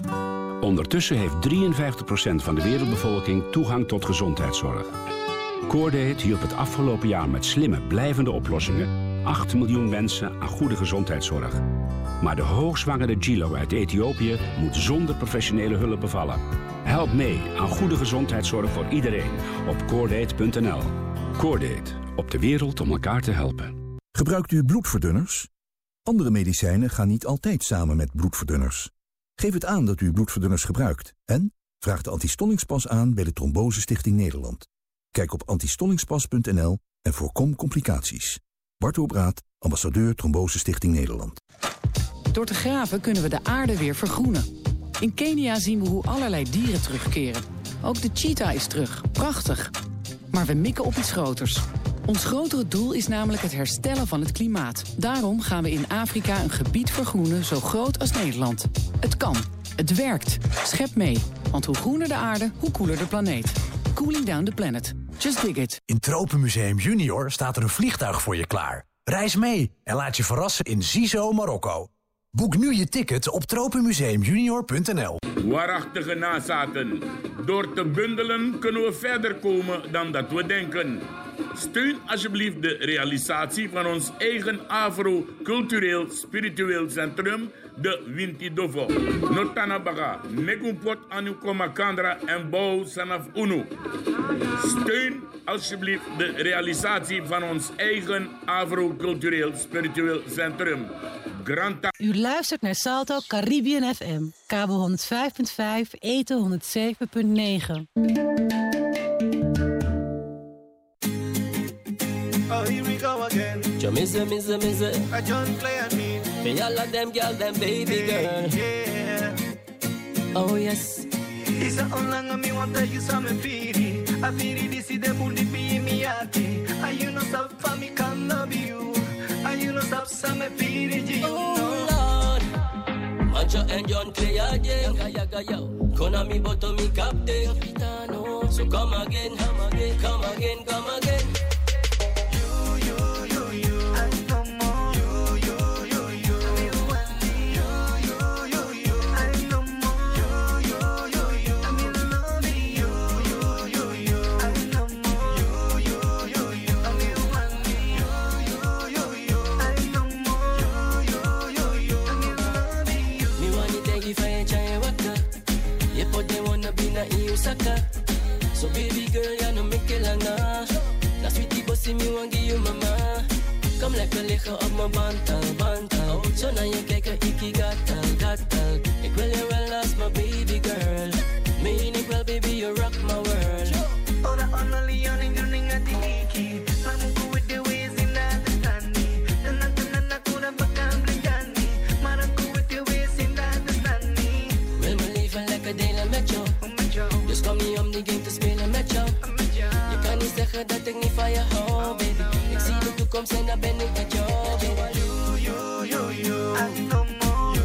Ondertussen heeft 53% van de wereldbevolking toegang tot gezondheidszorg. Coordate hielp het afgelopen jaar met slimme, blijvende oplossingen 8 miljoen mensen aan goede gezondheidszorg. Maar de hoogzwangere Gilo uit Ethiopië moet zonder professionele hulp bevallen. Help mee aan goede gezondheidszorg voor iedereen op Coordate.nl. Coordate, op de wereld om elkaar te helpen. Gebruikt u bloedverdunners? Andere medicijnen gaan niet altijd samen met bloedverdunners. Geef het aan dat u bloedverdunners gebruikt en vraag de antistollingspas aan bij de Trombose Stichting Nederland. Kijk op antistollingspas.nl en voorkom complicaties. Bart Obraat, ambassadeur Trombose Stichting Nederland. Door te graven kunnen we de aarde weer vergroenen. In Kenia zien we hoe allerlei dieren terugkeren. Ook de cheetah is terug. Prachtig. Maar we mikken op iets groters. Ons grotere doel is namelijk het herstellen van het klimaat. Daarom gaan we in Afrika een gebied vergroenen zo groot als Nederland. Het kan. Het werkt. Schep mee. Want hoe groener de aarde, hoe koeler de planeet. Cooling down the planet. Just dig it. In Tropenmuseum Junior staat er een vliegtuig voor je klaar. Reis mee en laat je verrassen in Zizo, Marokko. Boek nu je ticket op tropenmuseumjunior.nl. Waarachtige nazaten. Door te bundelen kunnen we verder komen dan dat we denken. Steun alsjeblieft de realisatie van ons eigen Afro-cultureel spiritueel centrum, de Winti Dovo. Notanabaga, Negumpot anu Komakandra en Bouw Sanaf Unu. Steun alsjeblieft de realisatie van ons eigen Afro-cultureel spiritueel centrum. U luistert naar Salto Caribbean FM. Kabel 105.5, eten 107.9. Oh, here we go again. Jamisa, I don't play on me. Me all of them girl, them baby girl. Yeah. Oh yes. Isa onlanga mi wanta you sa me firi. I firi disi de bundi bi mi ati. And you know stop for me can love you. And you know stop sa me firi you know. Oh Lord. Macho and John play again. Kona mi boto mi captain. Capitano. So come again, come again, come again, come again. So baby girl, you know me kilanga. Na sweetie bossy me want give you mama. Come like a lichaam op mijn bantal. Zo naar je kijken, ik gatal. Ik wil je wel als mijn baby girl. Meen ik wel baby, you rock my world. Ora only on in running at the iki. I'm good with the ways in understanding. Tanana kura bakam bligani. Maar I'm good with the ways in understanding. Wil me leven lekker delen met jou. Dus kom niet om die game te spelen met jou. Je kan niet zeggen dat ik niet van je hou, baby. Ik zie de toekomst en daar ben ik met jou, baby. I know more.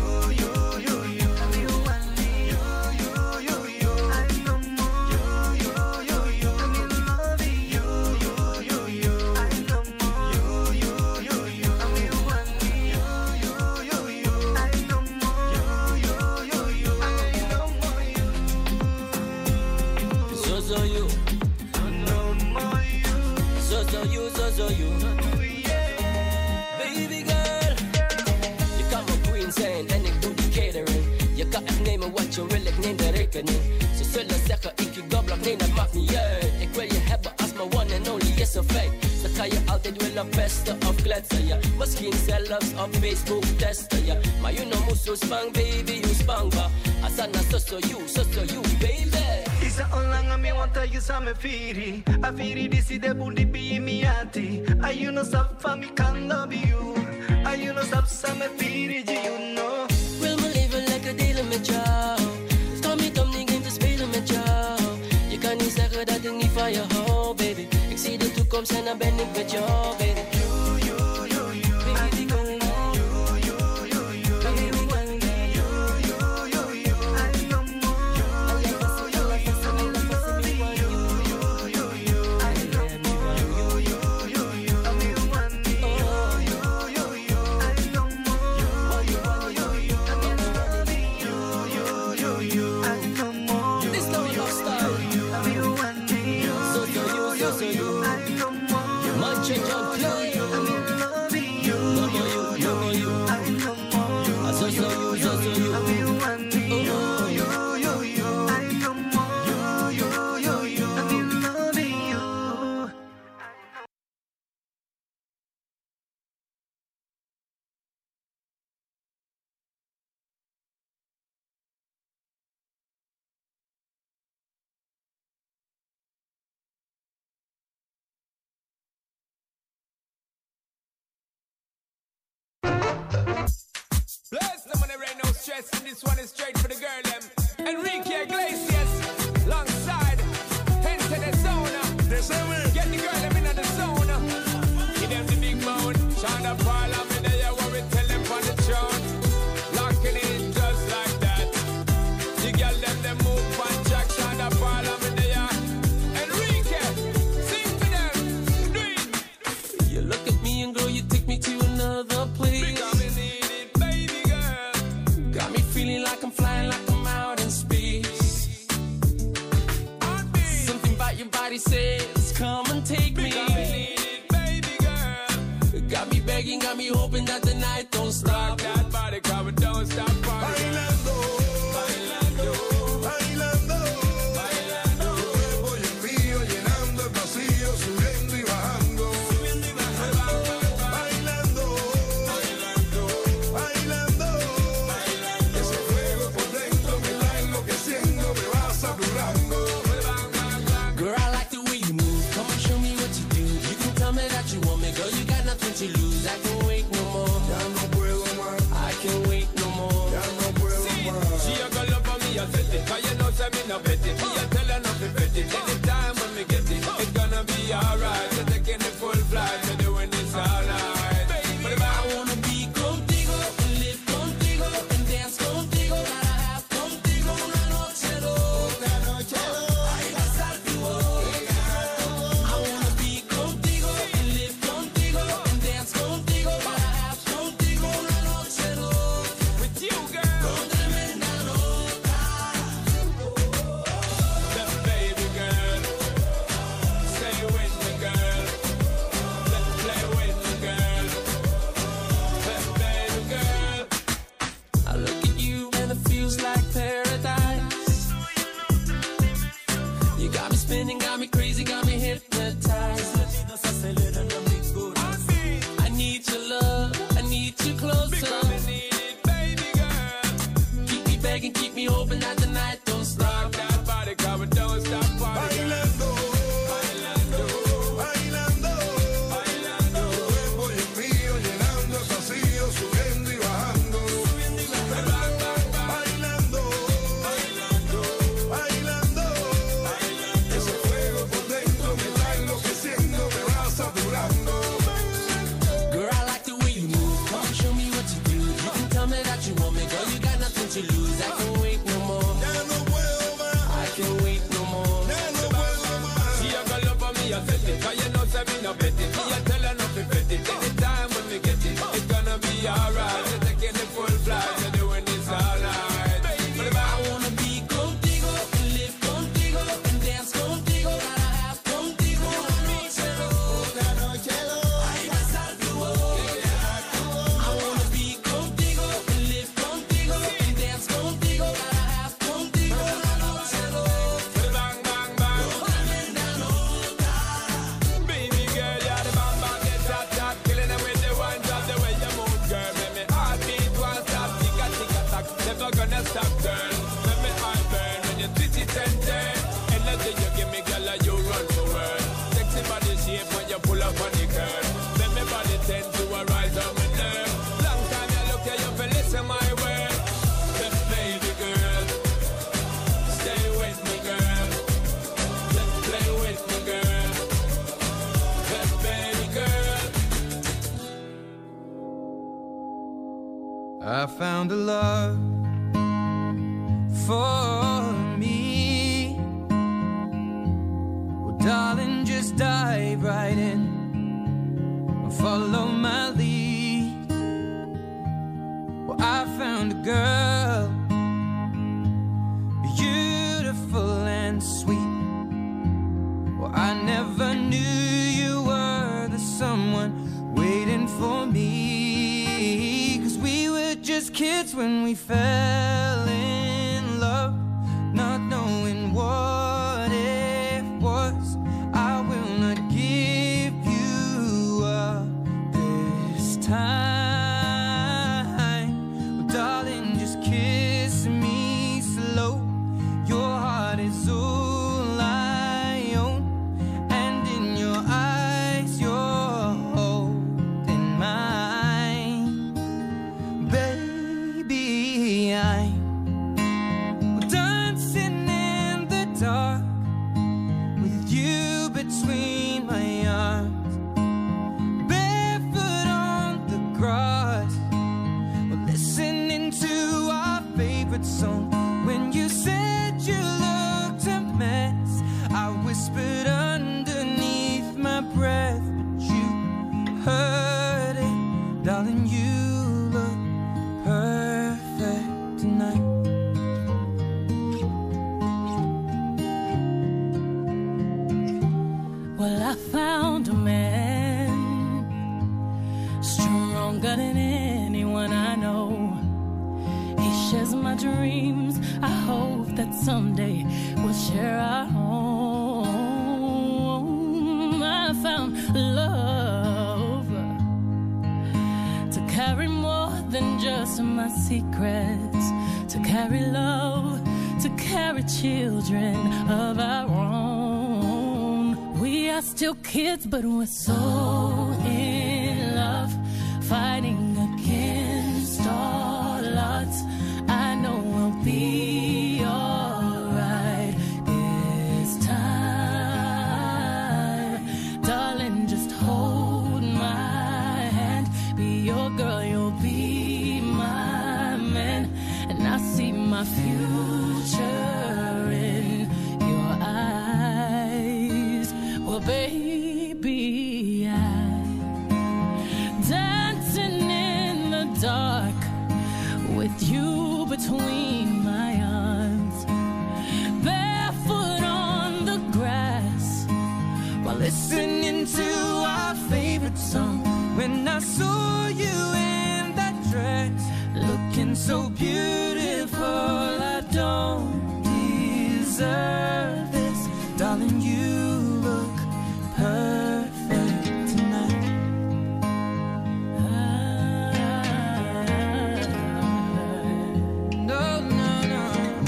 So you, baby girl, je kan mijn queen zijn en ik doe die catering. Je kan echt nemen wat je wil, ik neem de rekening. Ze zullen zeggen ik je gobblok, nee dat maakt niet uit. Ik wil je hebben als mijn one and only, is een feit. Dan ga je altijd willen pesten of kletsen, ja. Misschien zelfs op Facebook testen, ja. Maar you know moest zo spang, baby, you spang ba. Asana so you, baby. Isa onlanga mi wanta you sa me firi. I firi disi de bundi bi mi ati. I you know stop for me can love you. I you know stop sa me firi you know. Wil me leven lekker delen met jou. Stom niet om die game te spelen met jou. Je kan niet zeggen dat ik niet van je hou, baby. Ik zie de toekomst en dan ben ik met jou, baby. Bless them when there ain't no stress, and this one is straight for the girl them. Enrique Iglesias, alongside Enter the Zona. Get the girl them in the zone. Give them the big moan. Shonda Paul, I'm in there, what we tell them on the throne. Locking it just like that. The girl them move on track. Shonda Paul, I'm in there. Enrique, sing for them. Do it. You look at me and girl, you take me to another place. Like I'm flying, like I'm out in space. Something about your body says, come and take me. Baby girl. Got me begging, got me hoping that the night don't stop. That body cover don't stop. Bailando, bailando, bailando, bailando. Tu cuerpo y el mío llenando el vacío, subiendo y bajando. Bailando, bailando, bailando. Ese fuego por dentro me está enloqueciendo, me va saturando. Girl, I like the way you move. Come and show me what you do. You can tell me that you want me, girl. You got nothing to lose. I can't wait no more. Ya no puedo más. I can't wait no more. Ya no puedo más. She a go love for me, I set it. Cause you know say me no bet it. Me a tell her not to bet it. Anytime when me get it, it's gonna be alright. You're taking the full flight, you're doing this all night. But if I wanna be contigo, and live contigo, and dance contigo. Gotta have contigo una noche loca. Ay, pasar tu boca. I wanna be contigo, and live contigo, and dance contigo. Gotta have contigo una noche loca. with you, girl, Con tremenda nota. the baby girl, stay with me, girl. Let's play with me, girl. The baby girl. I look at you and it feels like paradise. You got me spinning, got me crazy, got me hypnotized. I need your love, I need you closer. Baby girl, Keep me begging, keep me hoping that the night don't stop. that body cover don't stop. Bailando, bailando, bailando, bailando. Tu cuerpo y el mío llenando el vacío, subiendo y bajando. Bailando, bailando, bailando. Ese fuego por dentro me está enloqueciendo, me va saturando. Girl, I like the way you move. Come and show me what you do. You can tell me that you want me, girl. You got nothing to lose. I can't wait no more. Ya no puedo más, I can't wait no more. ya no puedo más. She a go love for me, I set it. Cause you know say me no bet it. Me a tell her not to bet it. Anytime when we get it, it's gonna be alright. You're taking the full flight, you're doing this all night. But if I wanna be contigo, and live contigo, and dance contigo. Gotta have contigo una noche loca. Ay, pasar tu boca. I wanna be contigo, and live contigo, and dance contigo. Gotta have contigo una noche loca. bang, bang, bang. Tremenda nota. Baby girl, you're the bang, bang, the top, top. Killing them with the one drop, the way you move, girl. Make me heartbeat won't stop, tick a tack. Never gonna stop, girl. Make me heart burn when you twitch it and turn. Energy you give me, girl, you run for word. Sexy body shape when you pull up on the curve. Make me body tend to a rise on my nerve. Long time you look at you for listen my word. The baby girl, stay with me, girl. Let's play with me, girl. The baby girl. I found a love for me. Well, darling, just dive right in and follow my lead. Well, I found a girl, beautiful and sweet. Well, I never knew you were the someone waiting for me. 'Cause we were just kids when we fell in love, not knowing what it was. I will not give you up this time. Well, darling, just kiss me slow. Your heart is all I own, and in your eyes you're holding mine. Baby, I'm dancing in the dark with you between my arms, barefoot on the grass. We're listening to our favorite song. When you said you looked a mess, I whispered underneath my breath, but you heard it. Darling, you look perfect tonight. Well, I found a man stronger than anyone I know. He shares my dreams. I hope that someday we'll share our home. I found love to carry more than just my secrets, to carry love, to carry children of our own. We are still kids, but we're so in love, fighting against all odds. I know we'll be alright this time. Darling, just hold my hand. Be your girl, you'll be my man. And I see my future in your eyes. Well, baby, I'm dancing in the dark with you between my arms, barefoot on the grass, while listening to our favorite song. When I saw you in that dress, looking so beautiful, I don't deserve this. Darling, you look perfect tonight. No, no, no.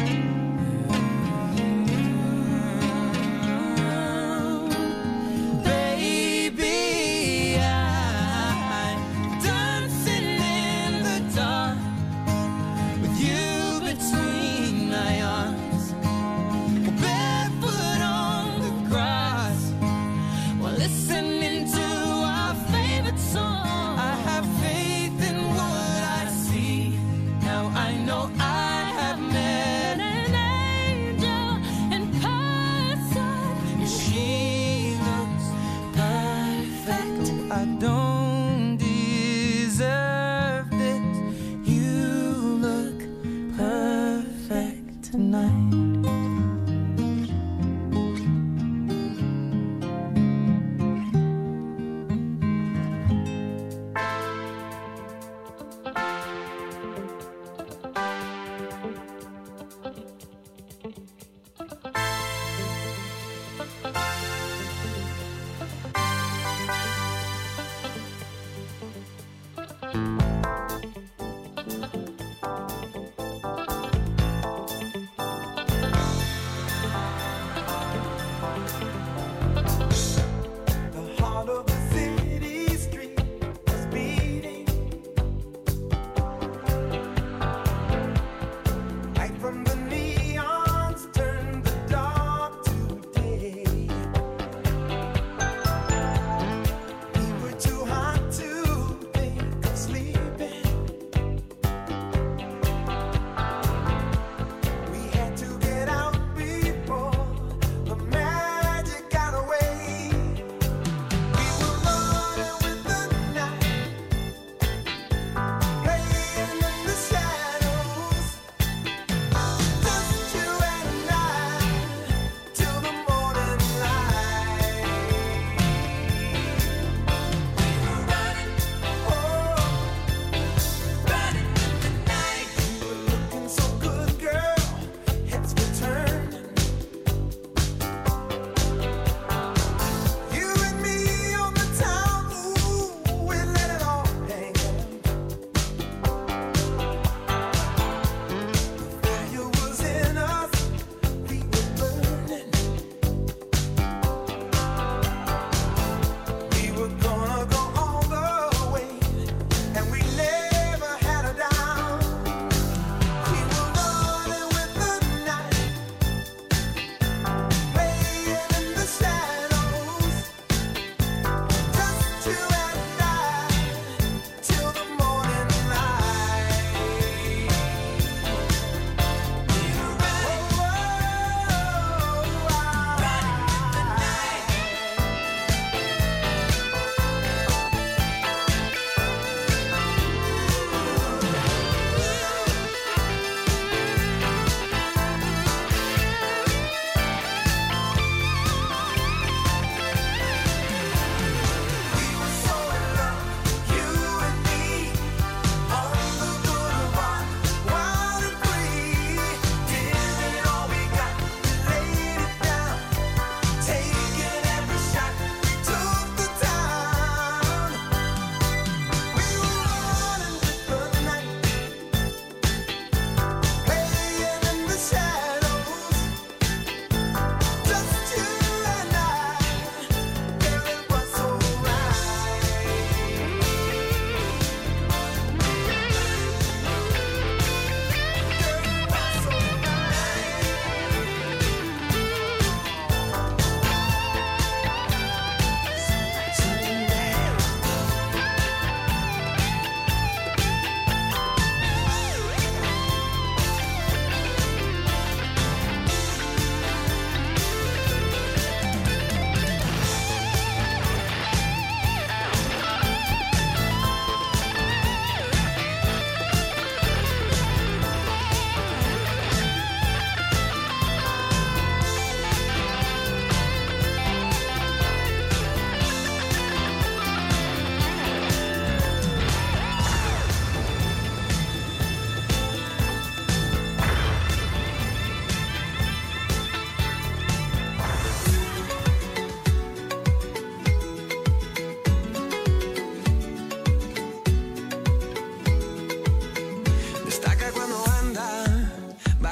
Baby, I'm dancing in the dark with you between my arms, barefoot on the grass, while listening to our favorite song. I have faith in what I see. Now I know I have met an angel in person. She looks perfect. I don't deserve this. You look perfect tonight.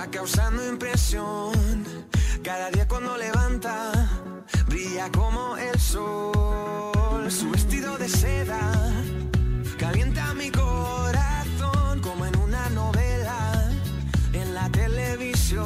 causando impresión. Cada día cuando levanta, brilla como el sol. Su vestido de seda calienta mi corazón como en una novela en la televisión.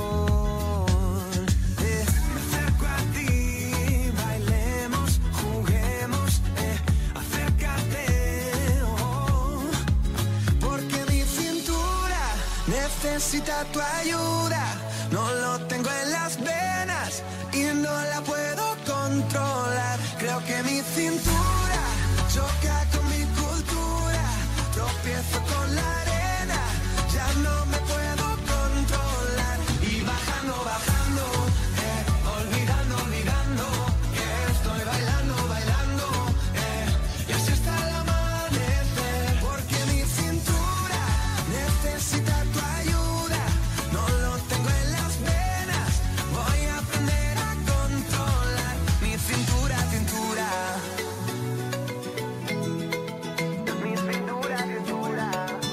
Me acerco a ti, bailemos, juguemos, acércate, oh, porque mi cintura necesita tu ayuda. No lo tengo en las venas y no la puedo controlar. Creo que mi cintura choca con mi cultura. Tropiezo con la arena, ya no me puedo controlar. Y bajando, bajando, olvidando, olvidando que estoy bailando, bailando, y así hasta el amanecer. Porque mi cintura necesita tu ayuda. No lo tengo en las venas, voy a aprender a controlar mi cintura, cintura. Mi cintura, cintura.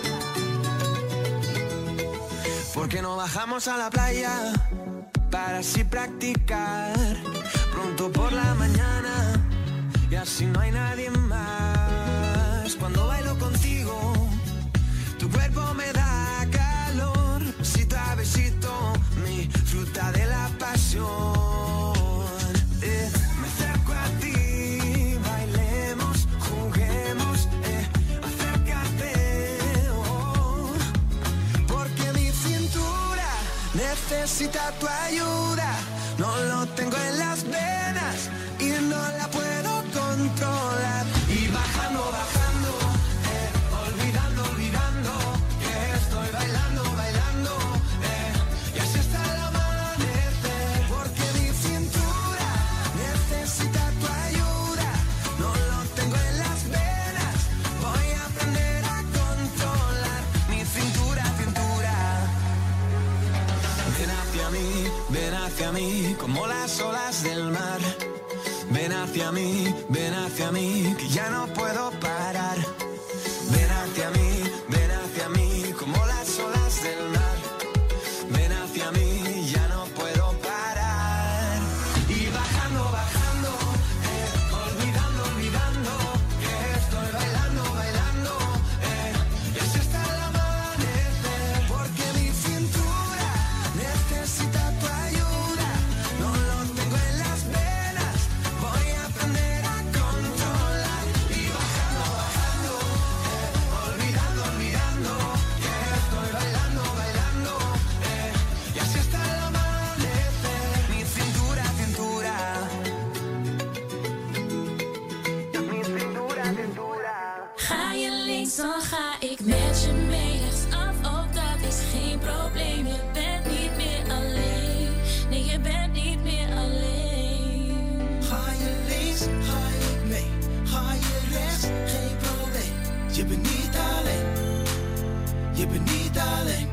¿Por qué no bajamos a la playa para así practicar pronto por la mañana y así no hay nadie más? Cuando bailo contigo, tu cuerpo me da calor, besito a besito, mi fruta de la pasión. Me acerco a ti, bailemos, juguemos, acércate, oh, porque mi cintura necesita tu ayuda. No lo tengo en las venas y no la puedo controlar. Y bajando, bajando, olvidando, olvidando que estoy bailando, bailando, y así hasta el amanecer. Porque mi cintura necesita tu ayuda. No lo tengo en las venas, voy a aprender a controlar mi cintura, cintura. Ven hacia mí, como las olas del mar. Ven hacia mí, que ya no puedo parar. Ven hacia mí, como las olas del mar. Ven hacia mí, ya no puedo parar. Y bajando, bajando, olvidando, olvidando que estoy bailando, bailando, y así hasta el amanecer. Porque mi cintura necesita tu ayuda. No lo tengo en las venas, voy a aprender a controlar. Y bajando, bajando, olvidando, olvidando que estoy bailando, bailando, y así hasta el amanecer. Mi cintura, cintura. Mi cintura, cintura. Ga je links, dan ga ik met je mee. Rechtsaf, ook dat is geen probleem. Je bent niet meer alleen. Nee, je bent niet meer alleen. Ga je links, ga ik mee. Ga je rechts, geen probleem. Je bent niet alleen. Je bent niet alleen.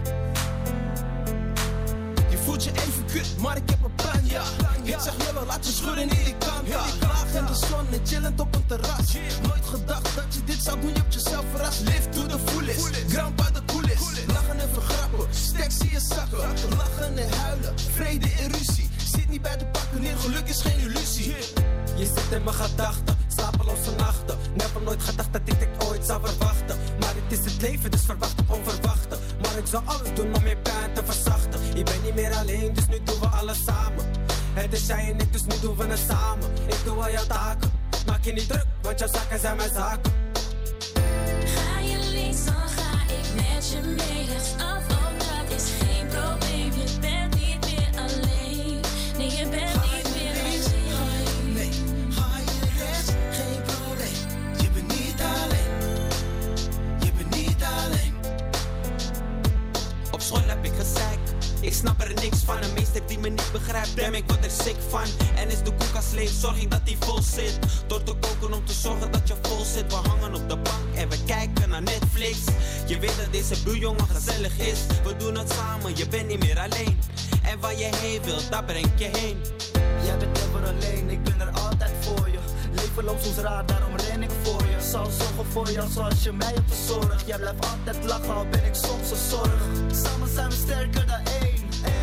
Je voelt je even kut, maar ik heb een plan, ja. Ik zeg je wel, laat je schudden in die kant, ja. Laag in de zon en chillend op een terras. Nooit gedacht dat je dit zou doen, je hebt jezelf verrast. Live to the fullest, grandpa de coolest. Lachen en vergrappen, stacks in je zakken. Lachen en huilen, vrede en ruzie. Zit niet bij de pakken neer, geluk is geen illusie. Je zit in mijn gedachten, slapeloze nachten. Never nooit gedacht dat ik dit ooit zou verwachten. Maar het is het leven, dus verwacht op onverwachte. Maar ik zal alles doen om je pijn te verzachten. Je bent niet meer alleen, dus nu doen we alles samen. Het is jij en ik, dus nu doen we het samen. Ik doe al jouw taken, maak je niet druk, want jouw zaken zijn mijn zaken. Ga je links, dan ga ik met je mee. Rechtsaf, ook dat is geen probleem. Je bent niet meer alleen. Nee, je bent niet meer alleen. Nee, ga je rechts, geen probleem. Je bent niet alleen. Je bent niet alleen. Op school heb ik gezeik, ik snap er niks van. Een meester die me niet begrijpt, damn ik word er sick van. En is de koelkast leeg, zorg ik dat die vol zit. Door te koken om te zorgen dat je vol zit. We hangen op de bank en we kijken naar Netflix. Je weet dat deze buurjongen gezellig is. We doen het samen, je bent niet meer alleen. En waar je heen wilt, daar breng je heen. Jij bent never alleen, ik ben er altijd voor je. Leven loopt soms raar, daarom ren ik voor je. Zal zorgen voor jou zoals je mij hebt verzorgd. Jij blijft altijd lachen, al ben ik soms zo zorg. Samen zijn we sterker dan één.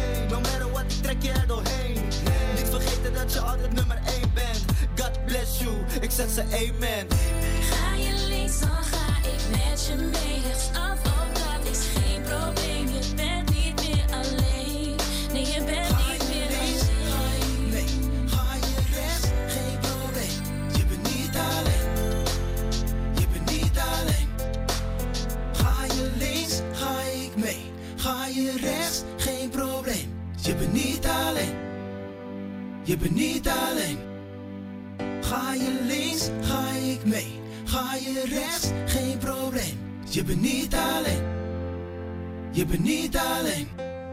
zegt ze amen. Ga je links, dan ga ik met je mee. Rechtsaf, ook dat is geen probleem. Je bent niet meer alleen. Nee, je bent niet meer alleen. Nee, ga je rechts, geen probleem. Je bent niet alleen. Je bent niet alleen. Ga je links, ga ik mee. Ga je rechts, geen probleem. Je bent niet alleen. Je bent niet alleen. Ga je links, ga ik mee. Ga je rechts, geen probleem. Je bent niet alleen. Je bent niet alleen.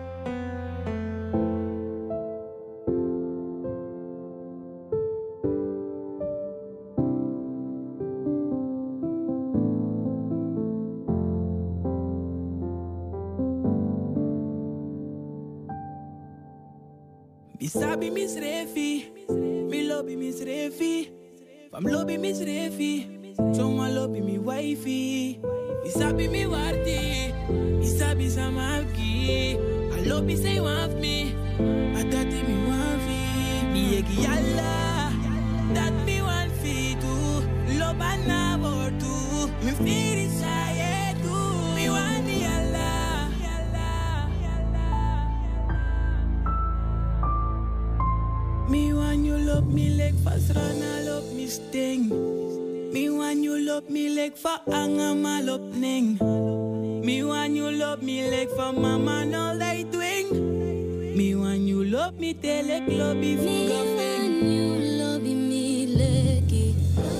Bisabi Miss Refi, mi lobby Miss Refi, fam lobby Miss Refi, soma lobby mi wifey. Bisabi mi warti, bisabi samaki, I lobby say want me, atati mi wafi. Mi egi yalla, that mi want fi do, loba na bordu, mi firi saye do, mi want yalla. Me want you love me like fast run, I love me sting. Me want you love me like for angama love ning. Me want you love me like for mama no light wing. Me want you love me till like love me for cafe. Me want you love me like it.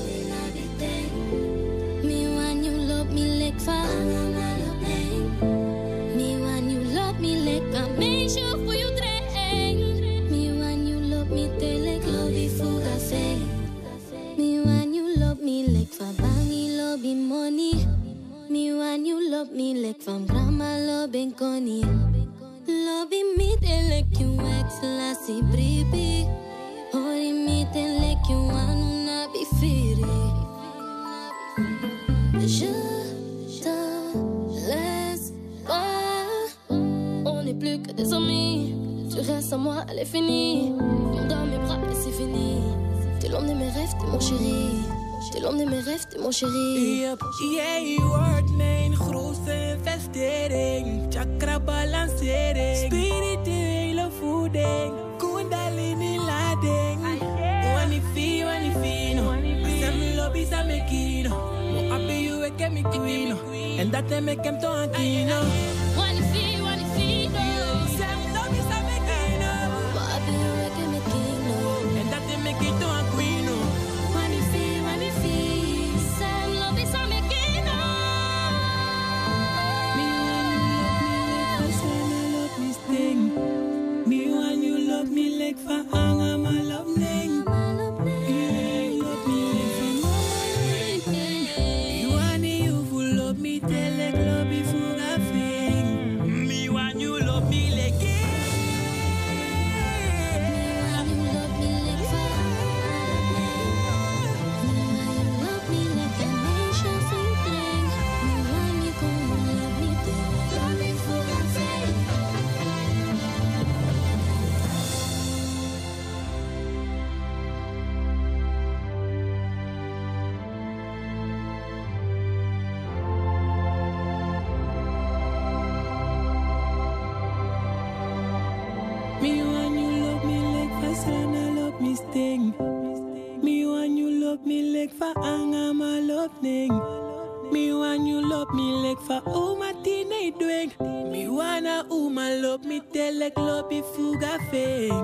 Me want you love me like for angama love ning. Me want you love me like a make sure for you train. Me te like love for cafe. Me want you love me like for bangy love money. Me want you love me like from grandma love and Connie. Love me te like you ex lassie baby. Hori me te like you want na be free. Je te laisse pas. On n'est plus que des amis. Tu restes à moi, elle est finie. Dans mes bras et c'est fini. T'es l'homme de mes rêves, t'es mon chéri. T'es l'homme de mes rêves, t'es mon chéri. Yep, yeah, je wordt mijn grootste investering. Chakra balancering, spirituele voeding. Kundalini lading. Wanifino, asem lobby sa me kino. Mo abe you e ke mi queen. En dat te me kem to ankino. Wanifino. For Anna, my love name. You love me like for mama. You want you who love me, tell like love before I fling. Me want you love me like it. Me want you love me like for me want you love me like a nation fling. Me want you come love me, tell like love before I fling. Me want you love me like for Sana, love me sting. Me want you love me like for Anga, my love ning. Me want you love me like for Uma Tina doing. Me wanna Uma love me tell like love before I fing.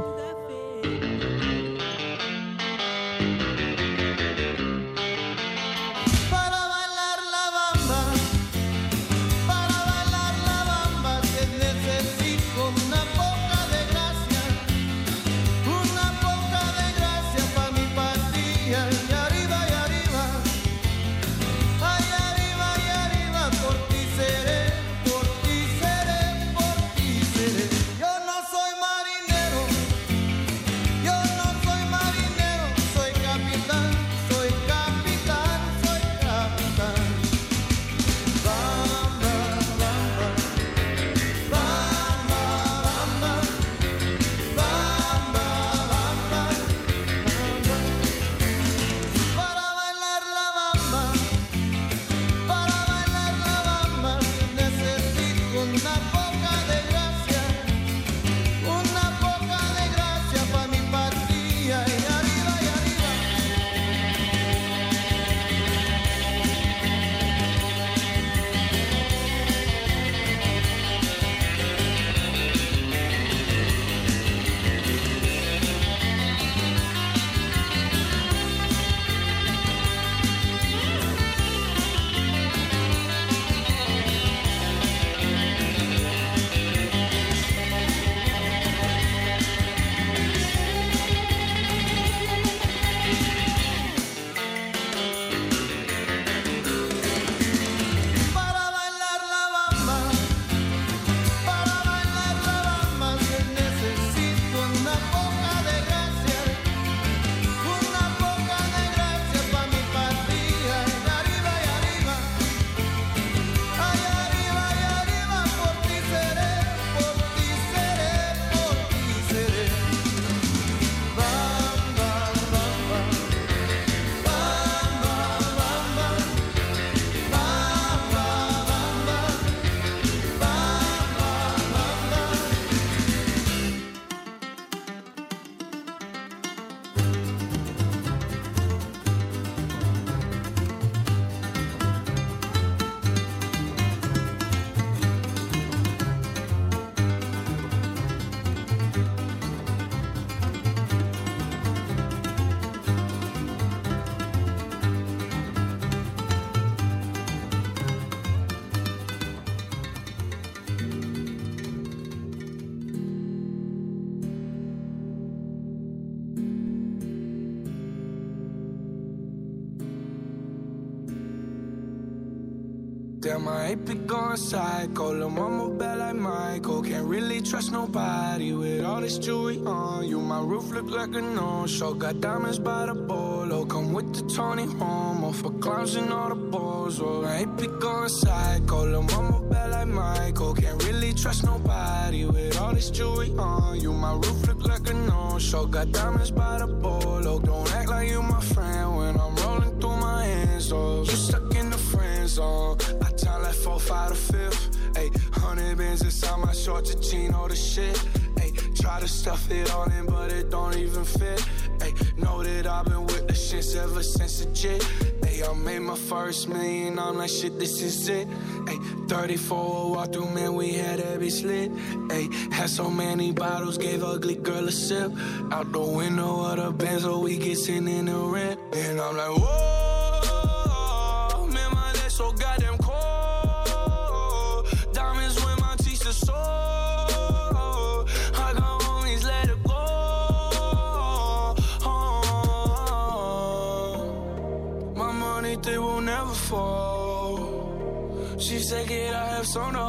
Yo no soy marinero, Damn, my AP going psycho. Lil' mama bad like Michael. Can't really trust nobody with all this jewelry on you. My roof look like a no-show. Got diamonds by the bolo. Come with the Tony Homo for clowns and all the balls. Oh, my AP going psycho. Lil' mama bad like Michael. Can't really trust nobody with all this jewelry on you. My roof look like a no-show. Got diamonds by the bolo. Don't act like you my friend when I'm rolling through my hands. Oh, you stuck in the friend zone. I time like 4, 5 to 5th. Ayy, 100 bands inside my shorts, a chino, the shit. Ayy, try to stuff it all in, but it don't even fit. Ayy, know that I've been with the shits ever since the jit. Ayy, I made my first million, I'm like, shit, this is it. Ayy, 34 walk through, man, we had every slit. Ayy, had so many bottles, gave ugly girl a sip. Out the window of the Benz, so we get sitting in the rent. And I'm like, whoa, man, my legs so goddamn cold. Diamonds when my teeth are sore. I got homies, let it go. My money, they will never fall. She said, kid, I have some to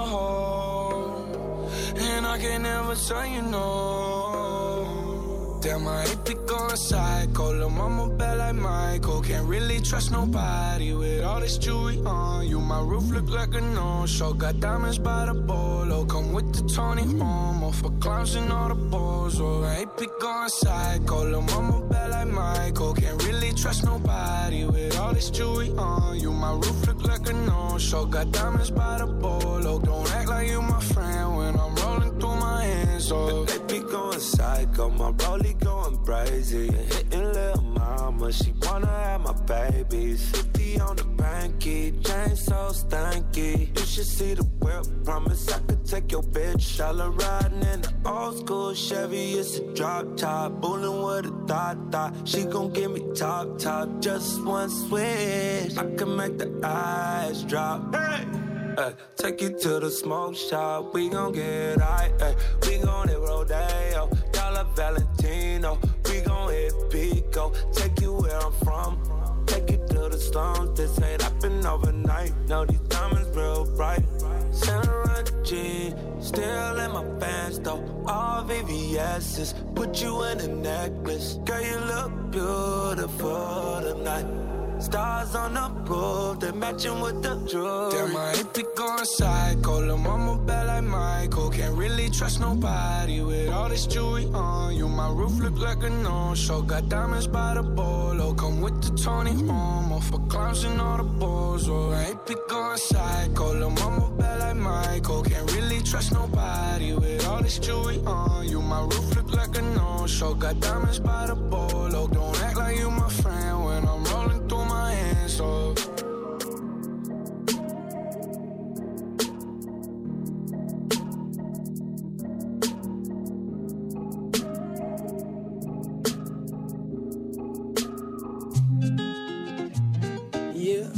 hold. And I can never tell you no. Damn, my AP going psycho. Lil' mama bad like Michael. Can't really trust nobody with all this jewelry on you. My roof look like a no-show. Got diamonds by the bolo. Come with the Tony Homo for clowns and all the balls. Oh, my AP going psycho. Lil' mama bad like Michael. Can't really trust nobody with all this jewelry on you. My roof look like a no-show. Got diamonds by the bolo. Don't act like you my friend when I'm rolling through my hands. Oh, they be going psycho. My rollie going crazy. Hitting lil' mama, she wanna have my babies. 50 on the banky, chain so stanky. You should see the whip, promise I could take your bitch. All her riding in the old school Chevy, it's a drop top. Bullin' with a thought. She gon' give me top, just one switch. I can make the eyes drop. Hey! Take you to the smoke shop, we gon' get high. We gon' hit Rodeo, Dollar Valentino. We gon' hit Pico, take you where I'm from. Take you to the slums, this ain't happen overnight. No, these diamonds real bright. Santa G, still in my pants though. All VVS's, put you in a necklace. Girl, you look beautiful tonight. Stars on the roof, they matching with the jewelry. Damn, my AP going psycho. Lil' mama bad like Michael. Can't really trust nobody with all this jewelry on you. My roof look like a no-show. Got diamonds by the bolo. Come with the Tony Homo for clowns and all the balls. Oh, my AP going psycho. Lil' mama bad like Michael. Can't really trust nobody with all this jewelry on you. My roof look like a no-show. Got diamonds by the bolo. Don't act like you my friend when I'm rolling through my hands, oh. Yeah.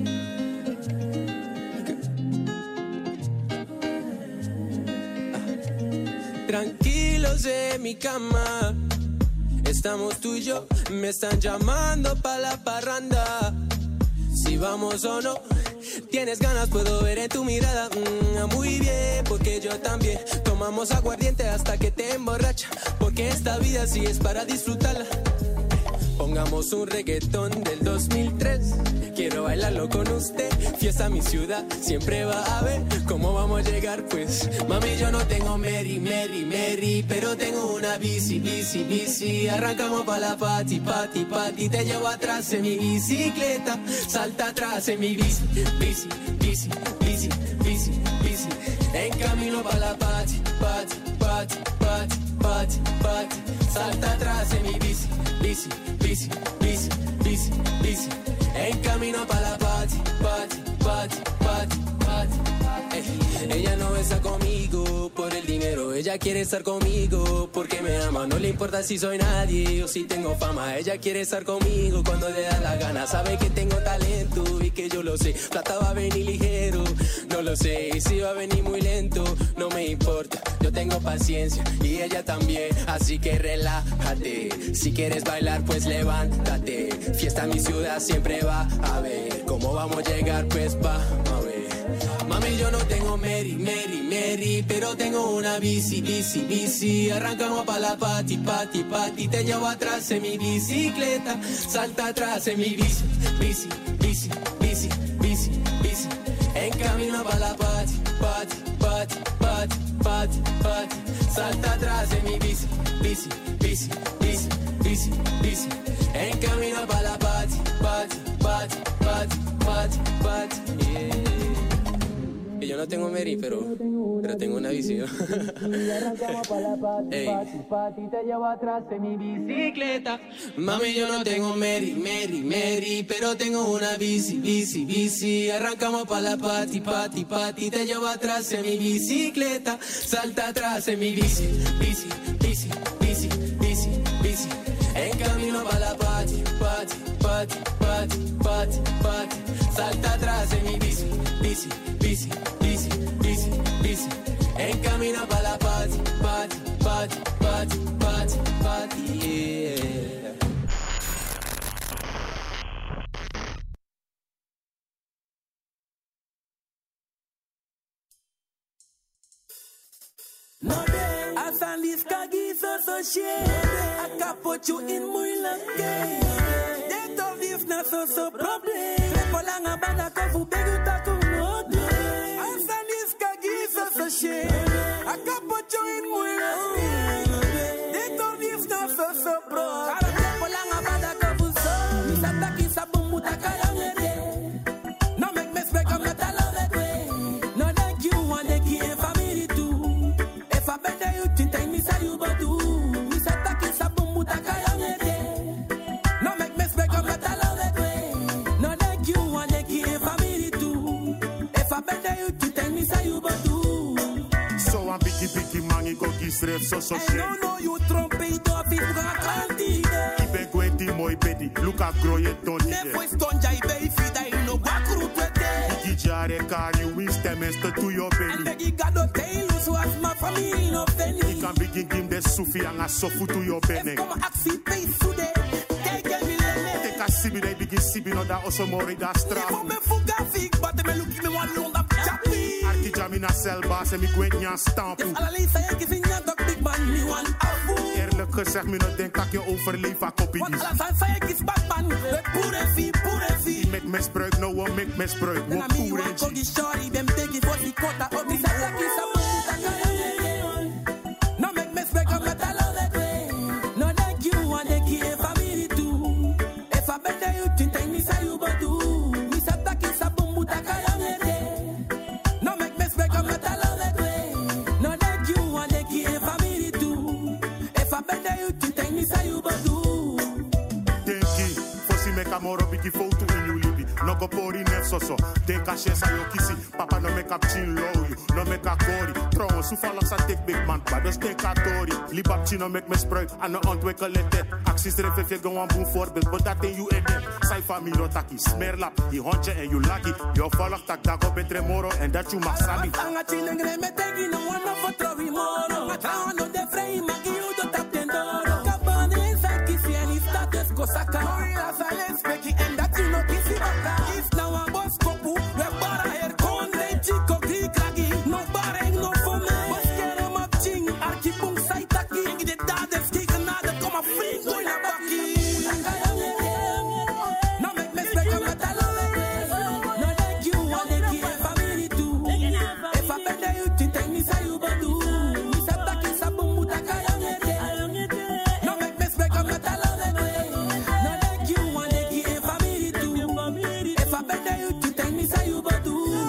Tranquilos en mi cama. Estamos tú y yo, me están llamando pa' la parranda. Si vamos o no, tienes ganas, puedo ver en tu mirada. Muy bien, porque yo también. Tomamos aguardiente hasta que te emborracha, porque esta vida sí es para disfrutarla. Pongamos un reggaetón del 2003. Quiero bailarlo con usted. Fiesta mi ciudad, siempre va a ver cómo vamos a llegar, pues. Mami, yo no tengo Mary, pero tengo una bici. Arrancamos pa' la party. Te llevo atrás en mi bicicleta. Salta atrás en mi bici. En camino pa' la party. Salta atrás en mi bici. En camino pa' la party. Ella no está conmigo por el dinero, ella quiere estar conmigo porque me ama. No le importa si soy nadie o si tengo fama, ella quiere estar conmigo cuando le da la gana. Sabe que tengo talento y que yo lo sé. Plata va a venir ligero, no lo sé. Y si va a venir muy lento, no me importa. Yo tengo paciencia y ella también, así que relájate. Si quieres bailar, pues levántate. Fiesta en mi ciudad siempre va a ver. ¿Cómo vamos a llegar? Pues va a ver. Mami, yo no tengo Mary, pero tengo una bici. Arrancamos pa' la pati, te llevo atrás en mi bicicleta, salta atrás en mi bici. En camino pa' la pati, salta atrás en mi bici. En camino pa' la pati, yeah. Que yo no tengo Mary, pero tengo una bici. Ey. Te llevo atrás en mi bicicleta. Mami, yo no tengo Mary, pero tengo una bici. Arrancamos pa' la pati, te llevo atrás en mi bicicleta. Salta atrás en mi bici. En camino pa' la pati, salta atrás en mi bici. En camino pa' la pati, yeah. Asan lis kagi so shade. I can put you in muy langue. They don't live na so problem. Polanga bada kofu begu taku note. Asan lis kagi so shade. I can put you in muy langue. They don't live na so problem. Polanga bada kofu so. Misataki sa bumbu takalangere. No make me speak of not alone way. No like you want to give family too. If I better you think me say you but do. Me say taki sa bumbu takayangere. No make me speak of not alone way. No like you want to give family too. If I better you think me say you but do. So I'm biggie mangi go gisref so shit. No you trompete of it ga cantine. Ibe gwenti moi bedi luka groye don't Ne foi stonja ibe fida no bakru twete. Gijare kari wisdom to your belly. And the gigado tail so as my family no penny. You can begin give the sufi and a sofu to your belly. Come axi pay today. Take me lele. Take a sibi they begin sibi no da also more da strap. Come me fuga fig but me look me one long up chappy. Arki jamina sel baas en mi gwen nyan stampu. Alalisa je giving ya dog big man me one afu. Eerlijk gezegd me no denk dat je overleef a kopie. Want alalisa je gis Batman. We pure fi. Die met misbruik, no one make misbruik. Then I mean one go the shorty them take it for the quota of the sataki sa puta kaya. No make me speak of that alone way. No like you want to give family too. If I better you think me say you but do. Me sataki sa puta kaya. No make me speak of that alone way. No like you want to give family too. If I better you think me say you but do. Denki, fosi meka moro biki foto in you libi. No go pori nef so. Denka shesa yo kisi. Papa no make up chin low you. No make a kori. Trouwen, su vallen sa take big man. Maar dus denk a tori. Libak chino make me spruik. En no ontwikkelen dit. Acties er even gewoon boem voorbeeld. Maar dat in you edit. Sai familo taki. Smerlap. Die hondje en you lucky. Yo volg tak dago betre moro. En dat you mag sabi. Anga chilengre me tegi no one of a trovi moro. Anga no de frei magi you do tap den doro. Kabane inside kisi and status go saka. Gorilla silence peki and that you no kisi baka. If now a boss kopu. We bara hair con le chico kragi. No bareng no for me. Boss kere map ching. Arki pung sai taki. Ingi de dades kika nada. Come a free go in a baki. No make me speak of that alone. No like you want to give family too. If I better you think me say you but do. Me say taki sa bumbu takaya. No make me speak of that alone. No like you want to give family too. If I better you think me say you but do.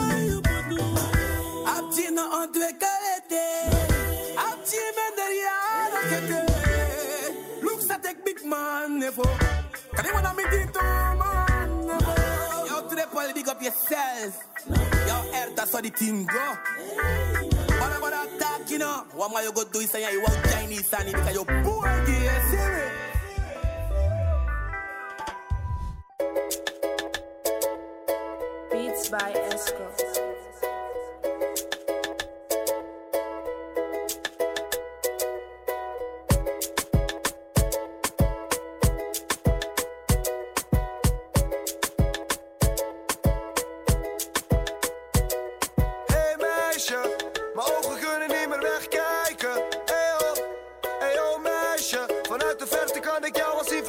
Abji no ontwikkelete. Abji men der jaren kete. Look sa tek big man nevo. Kan ik wanna meet it man nevo. Yo triple big up yourself. Yo erta so the thing go. Wanna attack you know. What ma you go do is say you want Chinese and because you poor gear serious. Beats by Esco.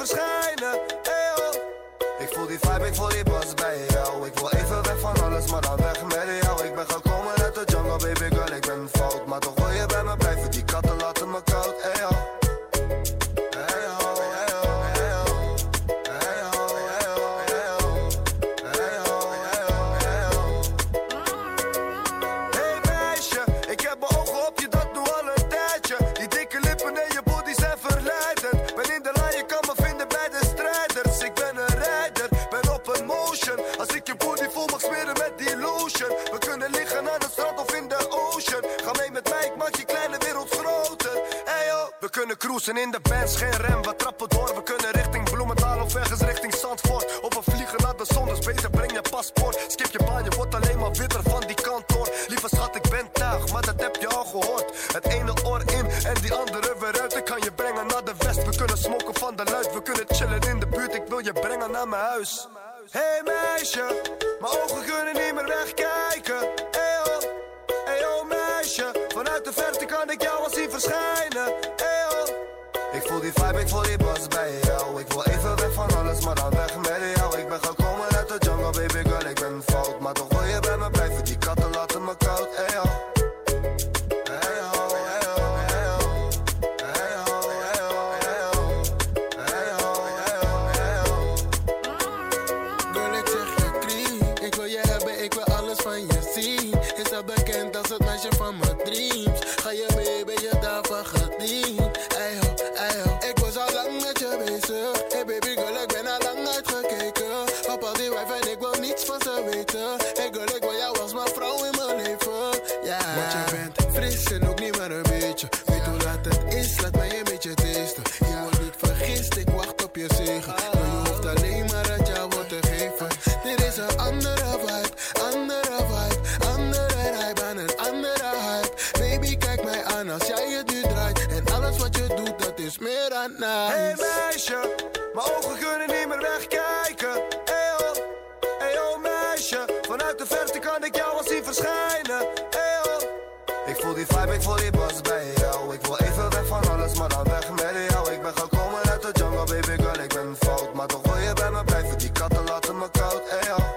verschijnen. Hey, oh. Ik voel die vibe, ik voel die buzz bij jou. Ik wil even weg van alles, maar dan weg met jou. Ik ben gekomen uit de jungle, baby girl, ik ben fout. Maar toch wil je bij me blijven, die katten laten me koud. Hey, oh. In de bands, geen rem, we trappen door. We kunnen richting Bloemendaal of ergens richting Zandvoort. Of we vliegen naar de zon, dus beter breng je paspoort. Skip je baan, je wordt alleen maar witter van die kantoor. Lieve schat, ik ben tuig, maar dat heb je al gehoord. Het ene oor in en die andere weer uit. Ik kan je brengen naar de west, we kunnen smoken van de luid. We kunnen chillen in de buurt, ik wil je brengen naar mijn huis. Hey meisje, mijn ogen kunnen niet meer wegkijken. Hey oh meisje, vanuit de verte kan ik jou al zien verschijnen. Ik voel die vibe, ik voel die buzz bij jou. Ik wil even weg van alles, maar dan weg met jou. Ik ben gekomen uit de jungle, baby girl, ik ben fout. Maar toch wil je bij me blijven, die katten laten me koud. Hey, oh. Girl, ik zeg je kriek. Ik wil je hebben, ik wil alles van je zien. Is dat bekend als het meisje van mijn dreams? Ga je mee, ben je daarvan gediend? Ik was al lang met je bezig. Hey baby girl, ik ben al lang uitgekeken. Op al die wijf en ik wil niets van ze weten. Hey girl, ik wil jou als mijn vrouw in mijn leven. Yeah. Want je bent fris en ook niet maar een beetje. Weet hoe laat het is, laat mij een beetje testen. Je wordt niet vergist, ik wacht op je zegen. Maar je hoeft alleen maar uit jou wat te geven. Dit is een andere vibe, andere vibe. Andere rijp aan een andere hype. Baby, kijk mij aan als jij het nu draait. En alles wat je doet, dat is meer dan nice. Hey meisje, mijn ogen kunnen niet meer wegkijken. Hey oh meisje, vanuit de verte kan ik jou al zien verschijnen. Hey oh. Ik voel die vibe, ik voel die buzz bij jou. Ik wil even weg van alles, maar dan weg met jou. Ik ben gekomen uit de jungle, baby girl, ik ben fout. Maar toch wil je bij me blijven, die katten laten me koud. Hey oh.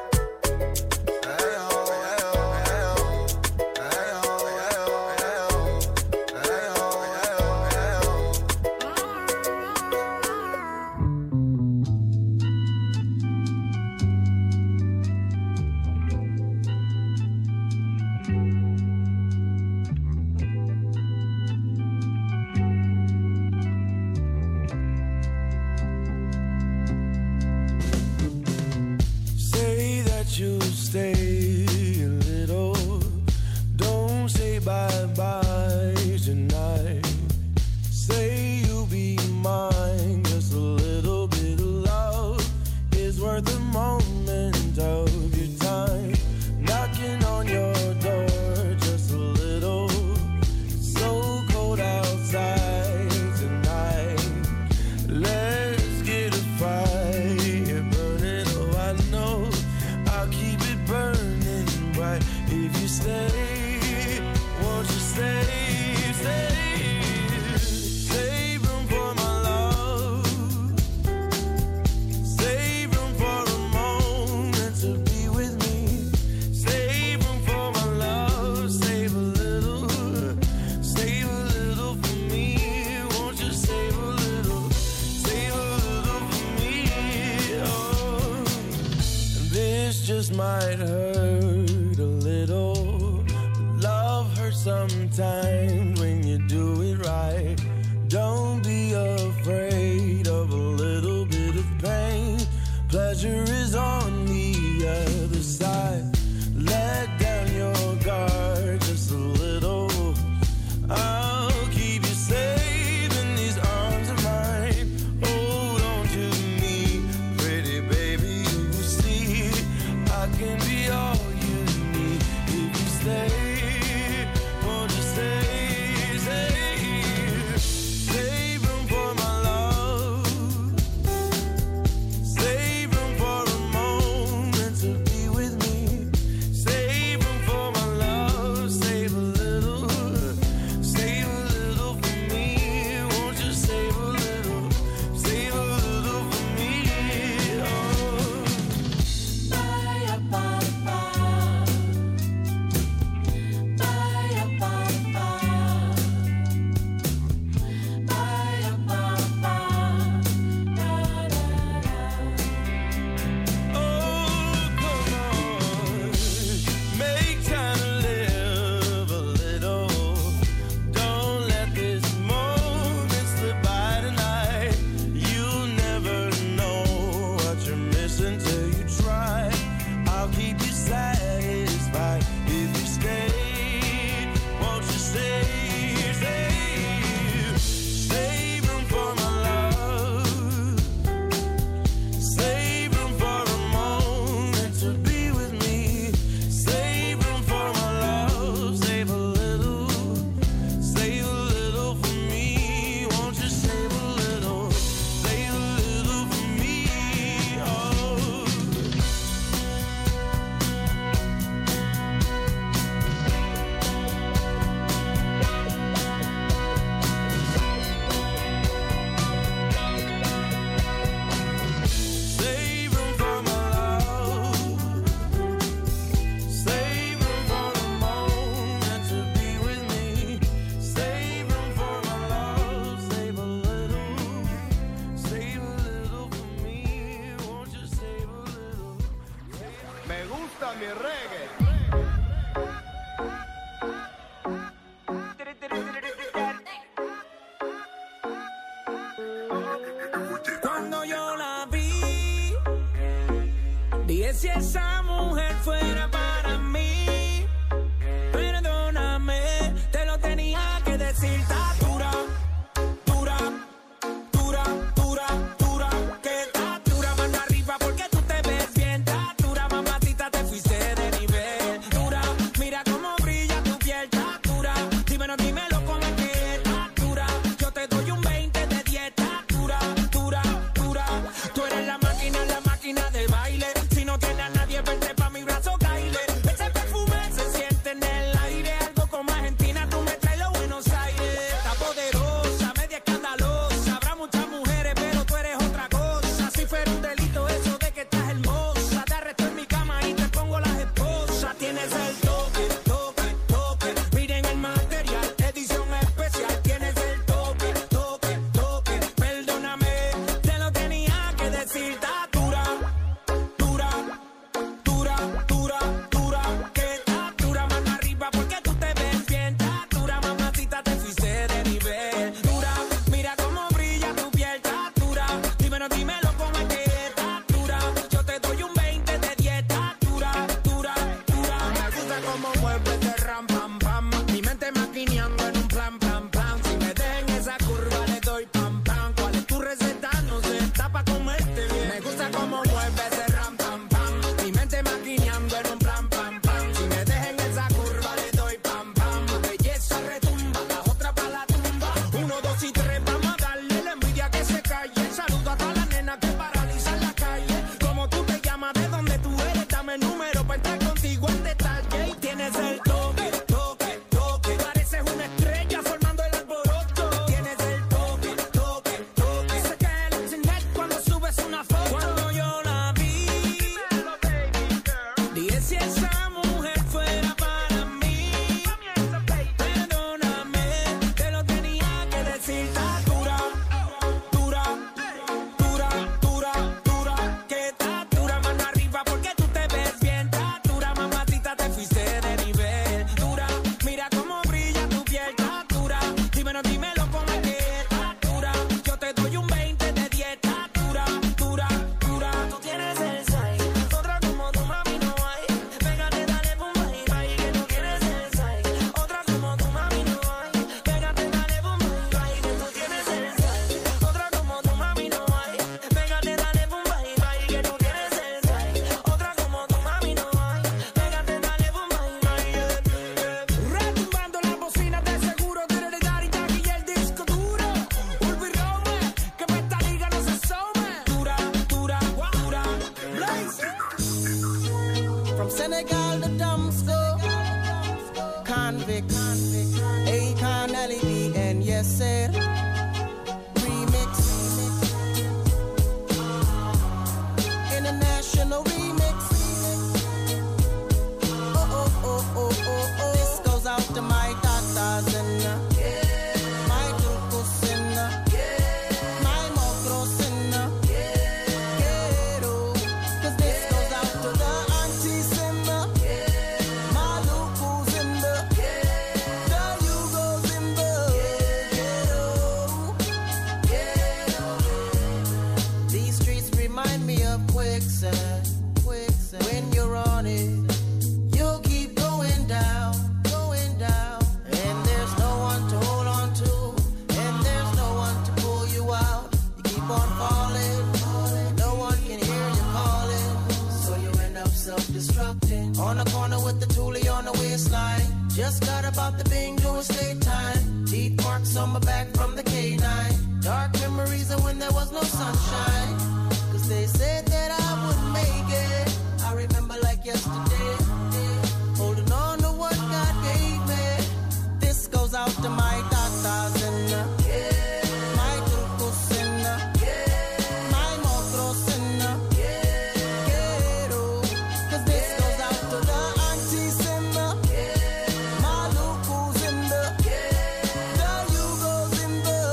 Stay a little, don't say bye-bye tonight. Say you'll be mine, just a little bit of love is worth a moment of your time. Knocking on your door, just a little, it's so cold outside tonight. Let's get a fire burning, oh I know I'll keep it burning bright if you stay. Won't you stay, stay? Save room for my love. Save room for a moment to be with me. Save room for my love. Save a little for me. Won't you save a little for me? Oh. This just might hurt a little. Love hurts sometimes when you do it right. Don't be afraid of a little bit of pain. Pleasure is on the other side. Let down your guard just a little. I'll keep you safe in these arms of mine. Hold on to me, pretty baby. You see, I can be all Dije si esa mujer fuera para mí, perdóname, te lo tenía que decir. Está dura, dura, dura, dura, dura, que está dura, mano arriba porque tú te ves bien. Está dura, mamacita, te fuiste de nivel. Dura, mira cómo brilla tu piel. Está dura, dímelo, dímelo cómo es que está dura. Yo te doy un 20 de 10. Está dura, dura, dura. Tú eres la máquina del baile. Si no tienes a nadie, vente pa' mi brazo, caile. Ese perfume se siente en el aire. Algo como Argentina, tú me traes los Buenos Aires. Está poderosa, media escandalosa. Habrá muchas mujeres, pero tú eres otra cosa. Si fuera un delito eso de que estás hermosa, te arresto en mi cama y te pongo las esposas. Tienes el toque, toque, toque. Miren el material, edición especial. Tienes el toque, toque, toque. Perdóname, te lo tenía que decir. Está dura, dura, dura, dura, dura, que está dura, mano arriba porque tú te ves bien. Está dura, mamacita, te fuiste de nivel. Dura, mira cómo brilla tu piel. Está dura, dímelo, dímelo cómo es que está dura. Yo te doy un 20 de 10. Está dura, dura, dura. Me gusta cómo mueves de ram, pam, pam. Mi mente maquineando en un plan, plan, plan. Si me dejen esa curva le doy pam, pam. ¿Cuál es tu receta? No sé, está pa' comerte bien. Me gusta cómo mueves de ram, pam, pam. Mi mente maquineando en un plan, pam, pam. Si me dejen esa curva le doy pam, pam. Belleza retumba, la otra pa' la tumba. 1, 2 y 3, vamos a darle la envidia que se calle. Saludo a todas las nenas que paralizan la calle. Como tú te llamas, de dónde tú eres, dame el número para estar contigo en detalle. Y tienes el toque, toque, toque. Pareces una estrella formando el alboroto. Tienes el toque, toque, toque. Sé que el internet cuando subes una foto. Cuando yo la vi, dije si esa mujer fuera para mí, perdóname, te lo tenía que decir. Está dura, dura, dura, dura, dura, que está dura, mano arriba porque tú te ves bien. Está dura, mamacita, te fuiste de nivel. Dura, mira cómo brilla tu piel. Está dura, dímelo, dímelo cómo es que está dura. Yo te doy un 20 de 10. Está dura, dura, dura. Tú tienes el size, otra como tu mami no hay. Pégate, dale, pum, bye, bye, que tú tienes el size. Otra como tu mami no hay. Pégate, dale, pum, bye, bye, que tú tienes el size. Otra como tu mami no hay. Pégate, dale, pum, bye, bye, que tú tienes el size. Otra como tu mami no hay. Pégate, dale, pum, bye, bye. Retumbando las bocinas de seguro, tiene Daddy Yankee y el disco duro. Urbi Rome, que pa' esta liga no se some. Dura, dura, dura, blaze. From Senegal to Damsko, Convict, Akon, Ali B, and Yes Sir. Remix, international remix. Oh, oh, oh, oh, oh, oh. This goes out to my tatas and my tucos and my mocros and quiero. 'Cause this goes out to the aunties and Malucos and the Yugos and the These streets remind me of quicksand. When you're on it, you'll keep going down, going down. And there's no one to hold on to, and there's no one to pull you out. You keep on falling, no one can hear you calling, so you end up self-destructing. On the corner with the toolie on the waistline, just got about the bingo estate time. Teeth marks on my back from the K9. Dark memories of when there was no sunshine. 'Cause they said that I wouldn't make it. I remember like yesterday, holding on to what God gave me. This goes out to my tatas and my tucos and my mocros and quiero. 'Cause this goes out to the aunties and Malucos and the Yugos and the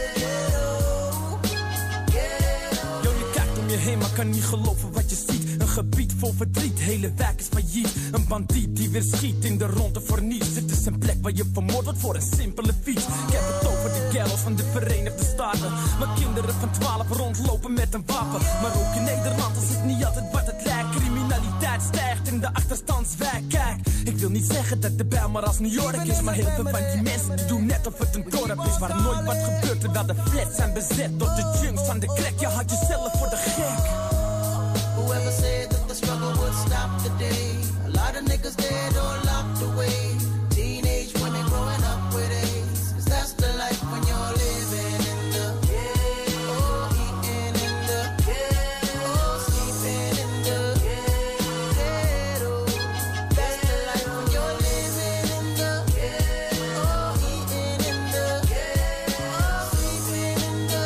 Yo, je kijkt om je heen, maar kan niet geloven wat je ziet. Een gebied vol verdriet, hele wijk is failliet. Een bandiet die weer schiet in de ronde voor niets. Dit is een plek waar je vermoord wordt voor een simpele fiets. Ik heb het over de ghettos van de Verenigde Staten. Waar kinderen van 12 rondlopen met een wapen. Maar ook in Nederland is het niet altijd wat het lijkt. Criminaliteit stijgt in de achterstandswijk. Kijk, ik wil niet zeggen dat de Bijl maar als New York is. Maar heel veel van die mensen die doen net of het een dorp is. Waar nooit wat gebeurt terwijl de flats zijn bezet door de junks van de crack. Je had jezelf voor de gek. Whoever said that the struggle would stop today? A lot of niggas dead or locked away. Teenage women growing up with AIDS. 'Cause that's the life when you're living in the ghetto, eating in the ghetto, sleeping in the ghetto. That's the life when you're living in the ghetto, eating in the ghetto, sleeping in the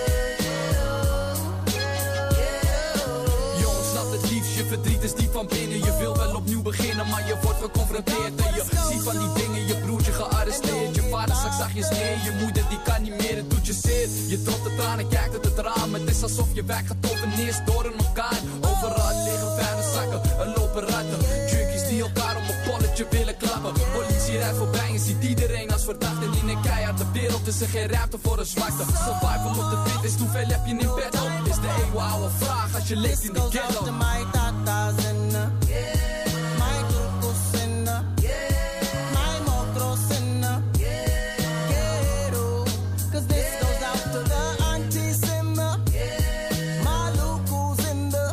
Je verdriet is diep van binnen. Je wil wel opnieuw beginnen, maar je wordt geconfronteerd. En je ziet van die dingen, je broertje gearresteerd. Je vader zag zachtjes neer, je moeder die kan niet meer, het doet je zeer. Je tropt de tranen, kijkt uit het raam. Het is alsof je wijk getroffen is door een orkaan. Overal liggen vuilniszakken, er lopen ratten. Junkies die elkaar op een polletje willen klappen. Politie rijdt voorbij en ziet iedereen als verdachte. In een keiharde wereld is er geen ruimte voor een zwarte. Survival op de fit is, hoeveel heb je in bed op? Is de eeuwenoude vraag als je leeft in de ghetto. tatas in the my trucos in the my motros in the ghetto. 'Cause this goes out to the aunties in the Malucos in the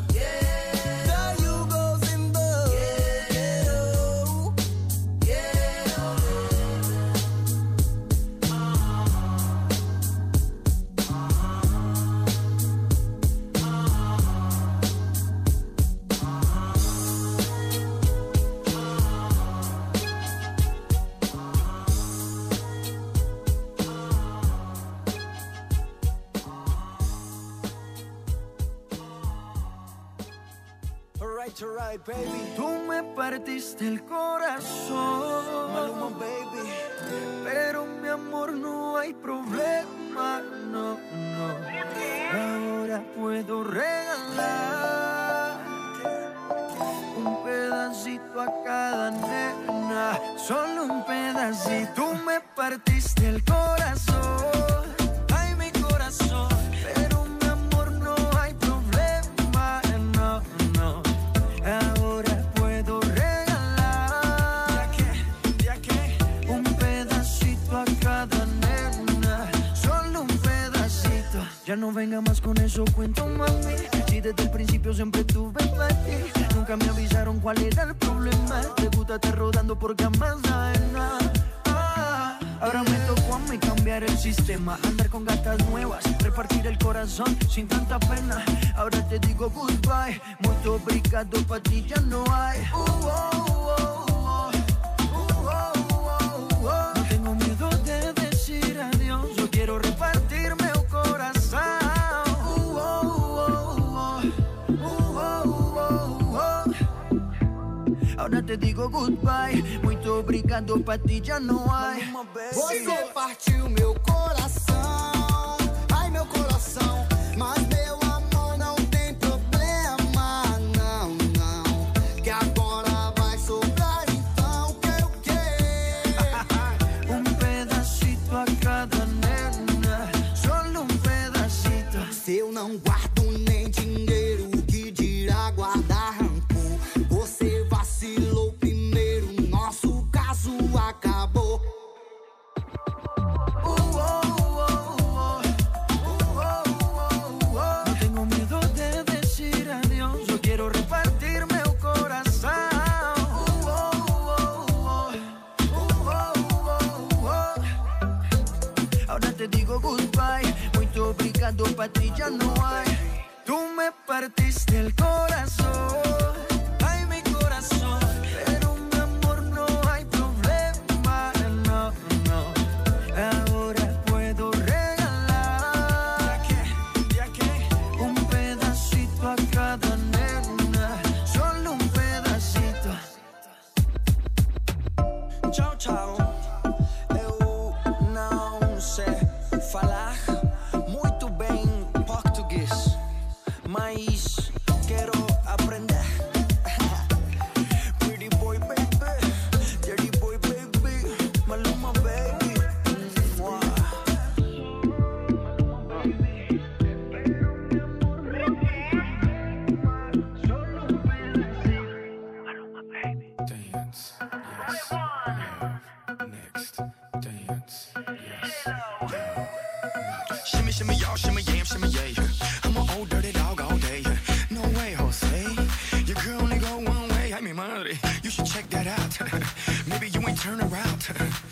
Yugos in the Alright, baby. Tú me partiste el corazón, Maluma, baby. Pero mi amor, no hay problema, no, no. Ahora puedo regalar un pedacito a cada nena, solo un pedacito. Tú me partiste el corazón, ay, mi corazón. Pero mi amor, no hay problema, no, no. Ahora puedo regalar un pedacito a cada nena, solo un pedacito. Ya no venga más con eso, cuento, mami. Si desde el principio siempre tuve para ti, nunca me avisaron cuál era el problema. Te gusta estar rodando por camas ajenas. Ahora me tocó a mí cambiar el sistema, andar con gatas nuevas, repartir el corazón sin tanta pena. Ahora te digo goodbye, muito obrigado, pa' ti ya no hay. No tengo miedo de decir adiós, yo quiero repartirme el corazón. Ahora te digo goodbye, muito obrigado, pa' ti já não há. Você partiu meu coração, ai meu coração, mas meu amor não tem problema, não, não. Que agora vai sobrar então o que? Pedacito a cada nena, solo pedacito. Se eu não guardo nem dinheiro, que dirá guardar rancor? Você vacilou primeiro, nosso caso acabou. No tengo miedo de decir adiós, yo quiero repartirme el corazón. Ahora te digo goodbye, muito obrigado, pa' ti ya no hay. Tú me partiste el corazón, ay, mi corazón. Pero mi amor, no hay problema, no, no. Ahora puedo regalar un pedacito a cada nena, solo un pedacito. Tchau, tchau. Eu não sei falar muito bem português, mas quero aprender. Shimmy, shimmy, y'all, shimmy, yam, shimmy, yeah. I'm an old dirty dog all day. No way, Jose. Your girl only go one way. I mean, money. You should check that out. Maybe you ain't turn around.